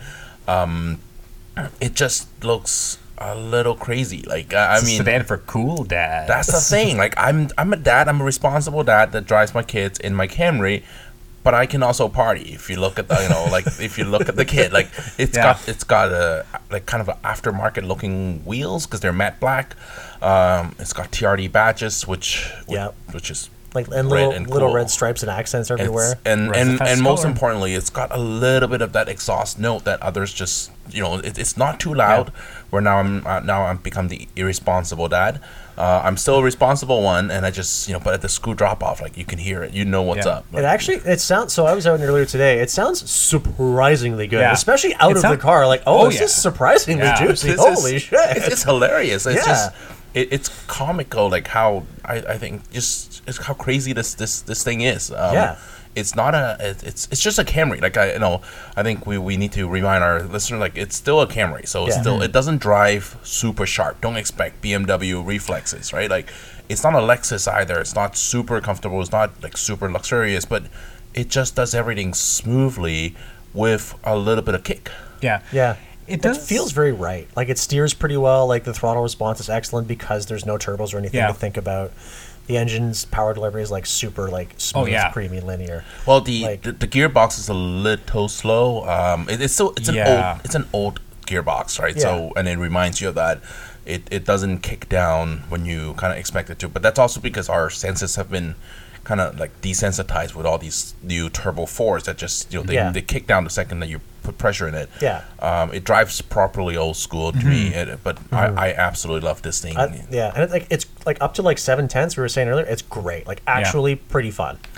It just looks a little crazy. Like I mean, sedan for cool dads. That's the thing. Like I'm a dad. I'm a responsible dad that drives my kids in my Camry, but I can also party. If you look at the, like if you look at the kit, like it's got a like kind of an aftermarket looking wheels because they're matte black. It's got TRD badges, which is like and little red stripes and accents everywhere. And most importantly, it's got a little bit of that exhaust note that others just it's not too loud. Where now I'm become the irresponsible dad. I'm still a responsible one, and I just but at the screw drop off, like you can hear it, what's up. Like, it sounds. So I was out earlier today. It sounds surprisingly good, especially out of the car. Like this is surprisingly juicy. Holy shit! It's hilarious. It's just. It's comical, like how I think just it's how crazy this thing is. It's not it's just a Camry. Like I think we need to remind our listener, like it's still a Camry, so it's still it doesn't drive super sharp. Don't expect BMW reflexes, right? Like it's not a Lexus either. It's not super comfortable. It's not like super luxurious, but it just does everything smoothly with a little bit of kick. Yeah. It feels very right. Like it steers pretty well. Like the throttle response is excellent because there's no turbos or anything to think about. The engine's power delivery is like super like smooth, creamy, linear. Well, the gearbox is a little slow. It's an old gearbox, right? Yeah. So and it reminds you of that. It doesn't kick down when you kind of expect it to. But that's also because our senses have been kind of like desensitized with all these new Turbo 4s that just they kick down the second that you put pressure in it. It drives properly old school to me, but I absolutely love this thing. And it's like up to like 7/10. We were saying earlier, it's great. Like actually pretty fun.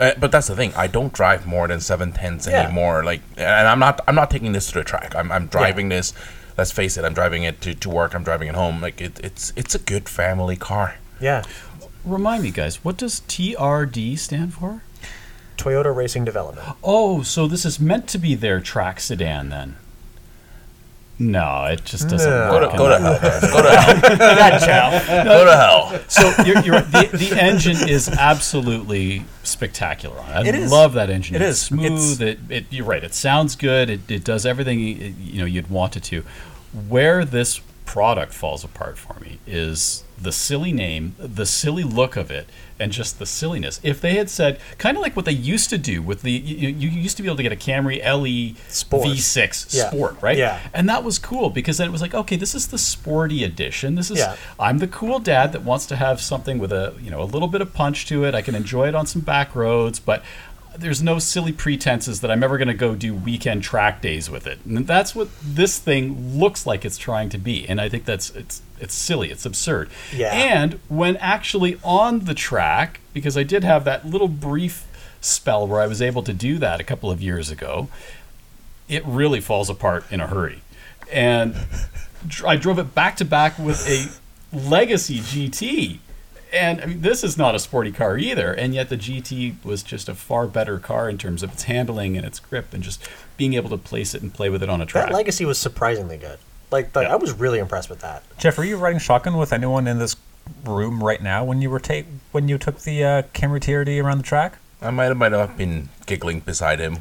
But that's the thing. I don't drive more than 710s anymore. Like, and I'm not taking this to the track. I'm driving this. Let's face it. I'm driving it to work. I'm driving it home. Like it's a good family car. Yeah. Remind me, guys. What does TRD stand for? Toyota Racing Development. Oh, so this is meant to be their track sedan then? No, it just doesn't work. Go to hell. Go to hell. Go to hell. So you're right. The engine is absolutely spectacular. I love that engine. It It's is smooth. You're right. It sounds good. It does everything you'd want it to. Where this product falls apart for me is the silly name, the silly look of it, and just the silliness. If they had said, kind of like what they used to do with the, you used to be able to get a Camry LE Sport. V6 Sport, right? Yeah. And that was cool because then it was like, okay, this is the sporty edition. This is, Yeah. I'm the cool dad that wants to have something with a little bit of punch to it. I can enjoy it on some back roads, but there's no silly pretenses that I'm ever going to go do weekend track days with it. And that's what this thing looks like it's trying to be. And I think it's silly. It's absurd. Yeah. And when actually on the track, because I did have that little brief spell where I was able to do that a couple of years ago, it really falls apart in a hurry. And I drove it back to back with a Legacy GT. And I mean, this is not a sporty car either, and yet the GT was just a far better car in terms of its handling and its grip and just being able to place it and play with it on a track. That Legacy was surprisingly good. I was really impressed with that. Jeff, are you riding shotgun with anyone in this room right now when you took the Camry TRD around the track? I might have been giggling beside him.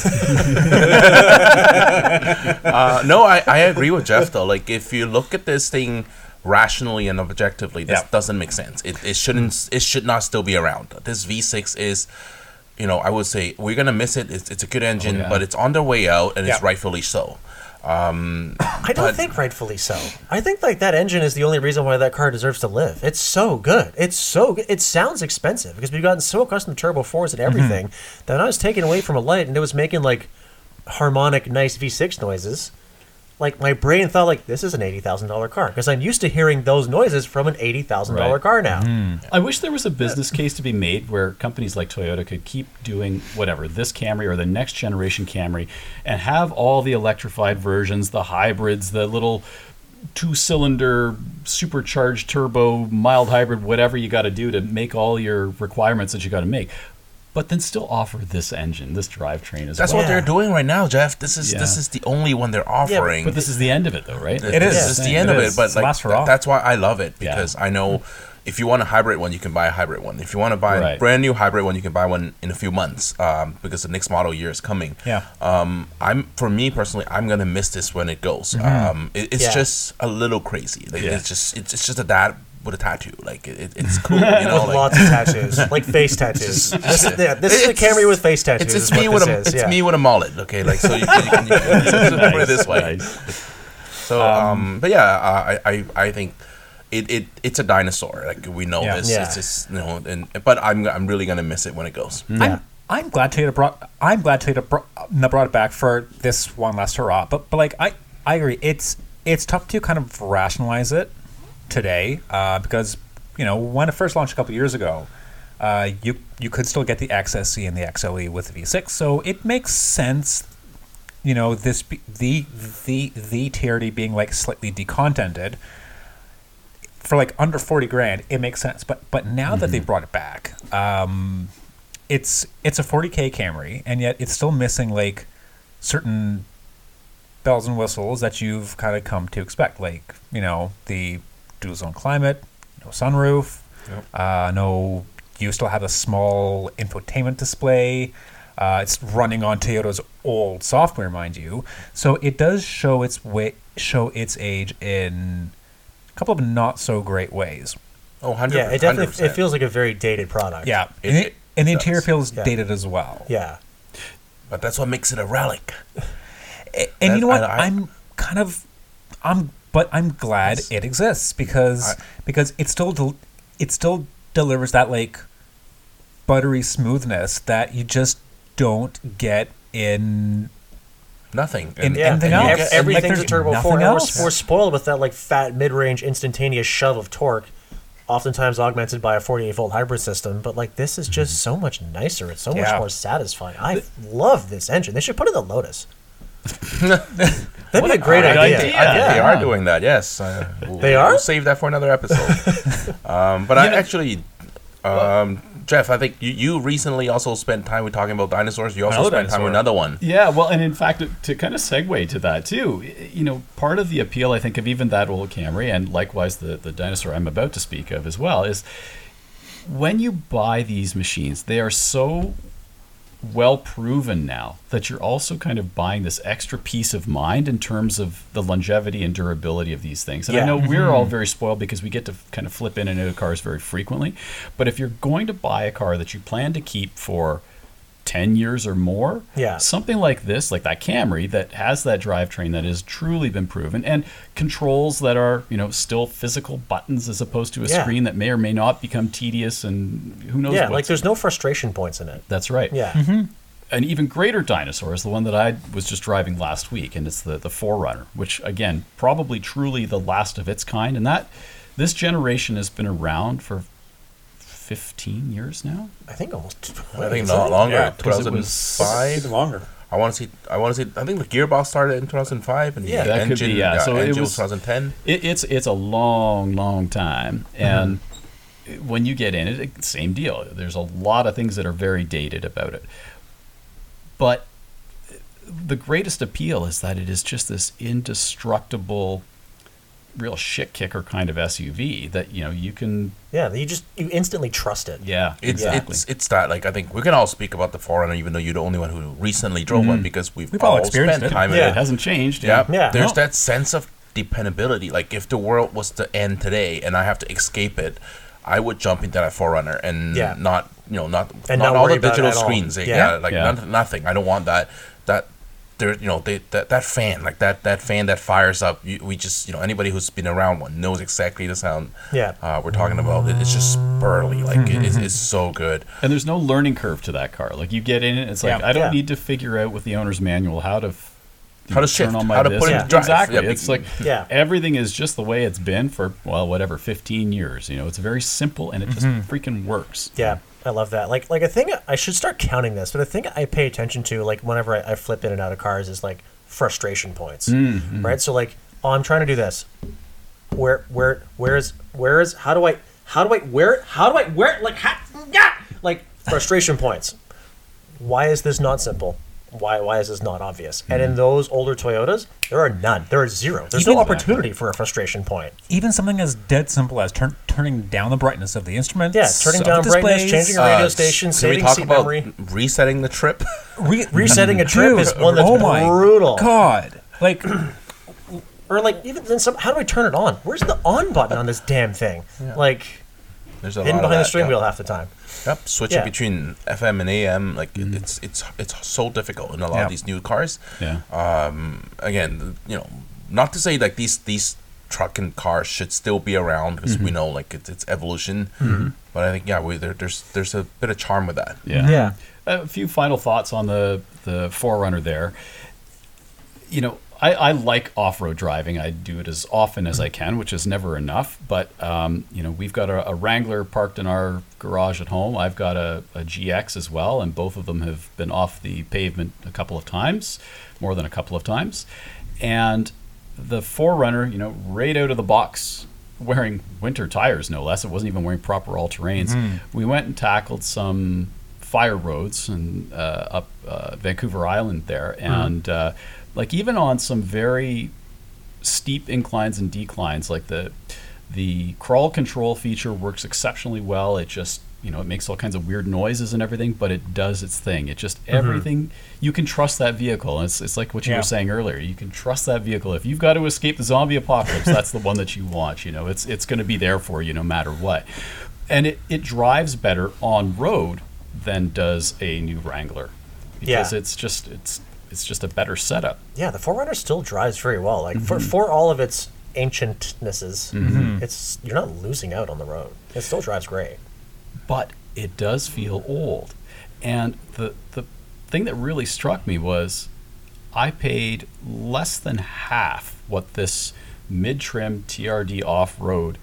No, I agree with Jeff though. Like if you look at this thing rationally and objectively, this doesn't make sense. It should not still be around. This V6 is, I would say we're gonna miss it. It's a good engine, but it's on their way out, and it's rightfully so. I don't think rightfully so. I think that engine is the only reason why that car deserves to live. It's so good. It's so good. It sounds expensive because we've gotten so accustomed to turbo 4s and everything that when I was taken away from a light and it was making harmonic, nice V6 noises, my brain thought this is an $80,000 car because I'm used to hearing those noises from an $80,000 car now. I wish there was a business case to be made where companies like Toyota could keep doing whatever, this Camry or the next generation Camry, and have all the electrified versions, the hybrids, the little 2-cylinder supercharged turbo mild hybrid, whatever you got to do to make all your requirements that you got to make. But then still offer this engine, this drivetrain as well. That's what they're doing right now, Jeff. This is the only one they're offering. But this is the end of it, though, right? It is. This is the end of it. But that's why I love it because I know if you want a hybrid one, you can buy a hybrid one. If you want to buy a brand new hybrid one, you can buy one in a few months because the next model year is coming. Yeah. For me personally, I'm gonna miss this when it goes. It's just a little crazy. It's just a dad with a tattoo. It's cool, with lots of tattoos, face tattoos. This is a Camry with face tattoos. It's me with a mullet. Okay, so you can put it this way. So, but yeah, I think it's a dinosaur. We know this. Yeah. It's just but I'm really gonna miss it when it goes. Yeah. I'm glad Toyota brought it back for this one last hurrah. But I agree. It's tough to kind of rationalize it today because when it first launched a couple years ago, you could still get the XSE and the XLE with the V6, so it makes sense. The TRD being slightly decontented for under 40 grand, it makes sense. But now that they brought it back, it's a 40K Camry, and yet it's still missing certain bells and whistles that you've kind of come to expect, the dual zone climate, no sunroof, no. You still have a small infotainment display. It's running on Toyota's old software, mind you. So it does show its age in a couple of not so great ways. Oh, 100%. Yeah, it definitely it feels like a very dated product. Yeah, and the interior feels dated as well. Yeah, but that's what makes it a relic. And you know what? I'm glad it exists because it still delivers that buttery smoothness that you just don't get in nothing. In anything else. Everything's a turbo 4. And we're spoiled with that fat mid-range instantaneous shove of torque oftentimes augmented by a 48-volt hybrid system, but like this is just so much nicer. It's so much more satisfying. I love this engine. They should put it in the Lotus. That'd be a great idea. They are doing that. Yes, they are. We'll save that for another episode. But I actually, Jeff, I think you recently also spent time with talking about dinosaurs. You also spent time with another one. Yeah, well, and in fact, to kind of segue to that too, part of the appeal, I think, of even that old Camry, and likewise the dinosaur I'm about to speak of as well, is when you buy these machines, they are so well proven now that you're also kind of buying this extra peace of mind in terms of the longevity and durability of these things. And I know we're all very spoiled because we get to kind of flip in and out of cars very frequently. But if you're going to buy a car that you plan to keep for 10 years or more, something like this, like that Camry that has that drivetrain that has truly been proven, and controls that are, still physical buttons as opposed to a screen that may or may not become tedious, and who knows what. Like there's no frustration points in it. That's right. Yeah. An even greater dinosaur is the one that I was just driving last week, and it's the 4Runner, which, again, probably truly the last of its kind. And this generation has been around for 15 years now. I think almost. I think not longer. Yeah, 2005. Even longer. I want to see. I think the gearbox started in 2005, and the that could be. So it was 2010. It's a long time, and when you get in it, same deal. There's a lot of things that are very dated about it, but the greatest appeal is that it is just this indestructible, real shit kicker kind of SUV that you can. Yeah, you instantly trust it. Yeah, exactly. It's that, like, I think we can all speak about the 4Runner, even though you're the only one who recently drove one, because we've all experienced spent time in it. It hasn't changed. Yeah. There's that sense of dependability. Like, if the world was to end today and I have to escape it, I would jump into that 4Runner and not all the digital screens. Nothing. I don't want that. There, that fan, like that fan that fires up. We just, anybody who's been around one knows exactly the sound. We're talking about. It's just spurly, like it's so good. And there's no learning curve to that car. Like, you get in it, it's like I don't need to figure out with the owner's manual how to shift, on my how to put it in drive. Exactly. It's like everything is just the way it's been for 15 years. It's very simple, and it just freaking works. Yeah. I love that. Like a thing, I should start counting this, but a thing I pay attention to, like, whenever I flip in and out of cars, is like frustration points, right? So like, I'm trying to do this. Where is like frustration points. Why is this not simple? Why is this not obvious? And in those older Toyotas, there are none. There is zero. There's no opportunity for a frustration point. Even something as dead simple as turning down the brightness of the instruments. Yeah, turning down brightness, changing a radio station, saving seat memory. Resetting the trip? Resetting a trip is one that's brutal. God. Like... Or like, even then, how do I turn it on? Where's the on button on this damn thing? Like, there's a hidden lot behind of the steering wheel half the time. Yep, switching between FM and AM, like it's so difficult in a lot of these new cars. Again, not to say like these truck and cars should still be around, because we know like it's evolution. But I think there's a bit of charm with that. Yeah. A few final thoughts on the 4Runner there. I like off-road driving. I do it as often as I can, which is never enough. But, we've got a Wrangler parked in our garage at home. I've got a GX as well, and both of them have been off the pavement a couple of times, more than a couple of times. And the 4Runner, right out of the box, wearing winter tires, no less. It wasn't even wearing proper all-terrains. We went and tackled some fire roads and up Vancouver Island there, and... like, even on some very steep inclines and declines, like the crawl control feature works exceptionally well. It just, it makes all kinds of weird noises and everything, but it does its thing. It just, everything, you can trust that vehicle. And it's like what you were saying earlier. You can trust that vehicle. If you've got to escape the zombie apocalypse, that's the one that you want. It's going to be there for you no matter what. And it drives better on road than does a new Wrangler. Because it's just a better setup. Yeah, the 4Runner still drives very well. Like for all of its ancientnesses, it's you're not losing out on the road. It still drives great. But it does feel old. And the thing that really struck me was I paid less than half what this mid-trim TRD off-road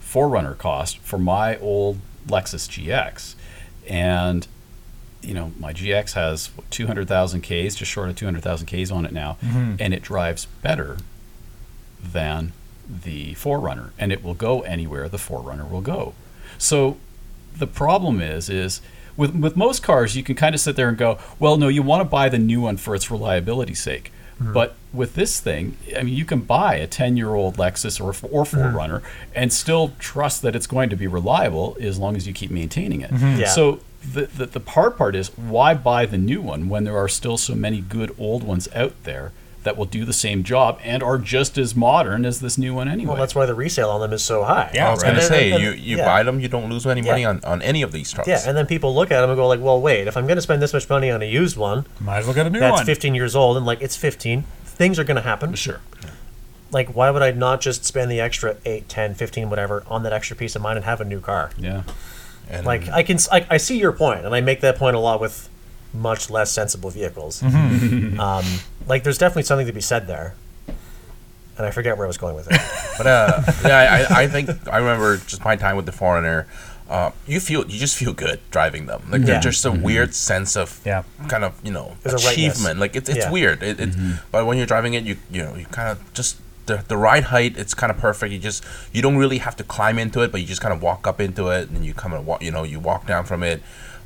4Runner cost for my old Lexus GX. And, my GX has 200,000 Ks, just short of 200,000 Ks on it now, and it drives better than the 4Runner, and it will go anywhere the 4Runner will go. So the problem is with most cars, you can kind of sit there and go, well, no, you want to buy the new one for its reliability's sake. But with this thing, I mean, you can buy a 10-year-old Lexus or 4Runner and still trust that it's going to be reliable as long as you keep maintaining it. Yeah. So the hard part is, why buy the new one when there are still so many good old ones out there that will do the same job and are just as modern as this new one anyway? Well, that's why the resale on them is so high. Yeah, I was going to say, you yeah. buy them, you don't lose any money on any of these trucks. Yeah, and then people look at them and go like, well, wait, if I'm going to spend this much money on a used one, might as well get a new that's one. 15 years old, and like, it's 15. Things are going to happen. Sure. Like, why would I not just spend the extra 8, 10, 15, whatever, on that extra piece of mind and have a new car? Yeah. And Like, I see your point, and I make that point a lot with much less sensible vehicles. Like, there's definitely something to be said there. And I forget where I was going with it. But I think I remember just my time with the 4Runner. You just feel good driving them. Like Yeah. there's just a weird sense of kind of There's a achievement. rightness. Like it's Yeah. weird. But when you're driving it, you kind of just the ride height. It's kind of perfect. You don't really have to climb into it, but you just kind of walk up into it, and you kind of walk. You walk down from it.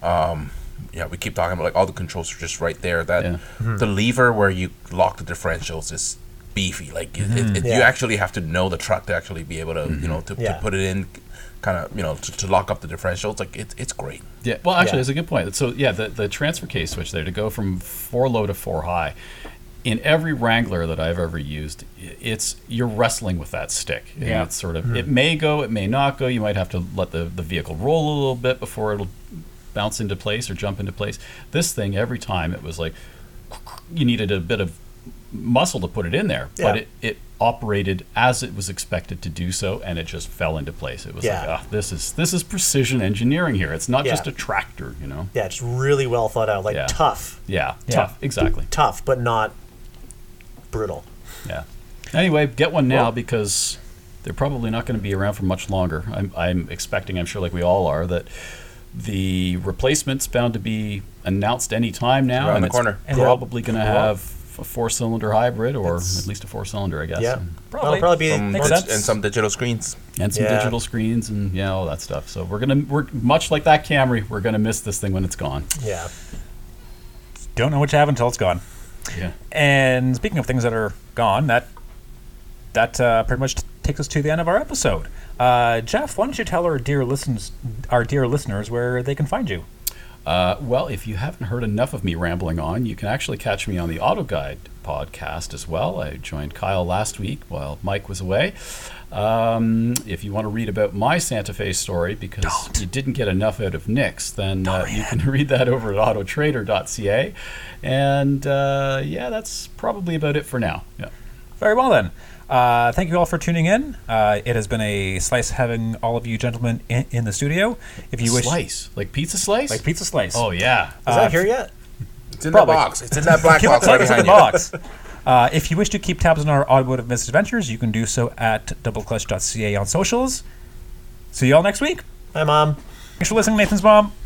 We keep talking about like all the controls are just right there. That the lever where you lock the differentials is beefy. Like you actually have to know the truck to actually be able to to put it in, kind of to lock up the differentials. Like it's great. Yeah. Well, actually, that's a good point. So yeah, the transfer case switch there to go from 4 low to 4 high. In every Wrangler that I've ever used, you're wrestling with that stick. Yeah. It's sort of it may go, it may not go. You might have to let the vehicle roll a little bit before it'll bounce into place or jump into place. This thing, every time it was like you needed a bit of muscle to put it in there, but it operated as it was expected to do so, and it just fell into place. It was like, this is precision engineering here. It's not just a tractor, Yeah, it's really well thought out. Like tough. Yeah, tough. Exactly. Tough, but not brutal. Yeah. Anyway, get one now because they're probably not going to be around for much longer. I'm expecting, I'm sure like we all are, that the replacement's bound to be announced any time now. Around and the corner. It's probably going to have a 4-cylinder hybrid or at least a 4-cylinder, I guess. Yeah. And Probably. It'll probably be Makes sense. And some digital screens. some digital screens and all that stuff. So we're much like that Camry, we're going to miss this thing when it's gone. Yeah. Don't know what to have until it's gone. Yeah. And speaking of things that are gone, that pretty much takes us to the end of our episode. Jeff, why don't you tell our dear listeners where they can find you? Well, if you haven't heard enough of me rambling on, you can actually catch me on the Auto Guide podcast as well. I joined Kyle last week while Mike was away. If you want to read about my Santa Fe story because you didn't get enough out of Nick's, then you can read that over at autotrader.ca. And that's probably about it for now. Yeah. Very well then. Thank you all for tuning in. It has been a slice having all of you gentlemen in the studio. If you wish, Slice? Like pizza slice? like pizza slice. Oh, yeah. Is that here yet? It's in Probably. the box. It's in that black box right It's in behind the you. box. If you wish to keep tabs on our automotive misadventures, you can do so at doubleclutch.ca on socials. See you all next week. Hi, Mom. Thanks for listening, Nathan's mom.